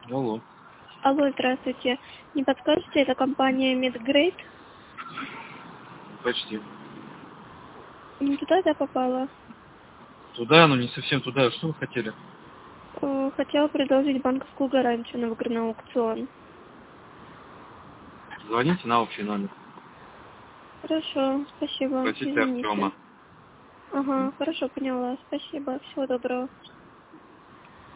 Алло. Алло, здравствуйте. Не подскажете, это компания Medgrade? Почти. Не туда я попала? Туда, но не совсем туда. Что вы хотели? Хотела предложить банковскую гарантию на выигранный аукцион. Звоните на общий номер. Хорошо, спасибо. Спросите Извините. Артема. Ага, хорошо, поняла. Спасибо. Всего доброго.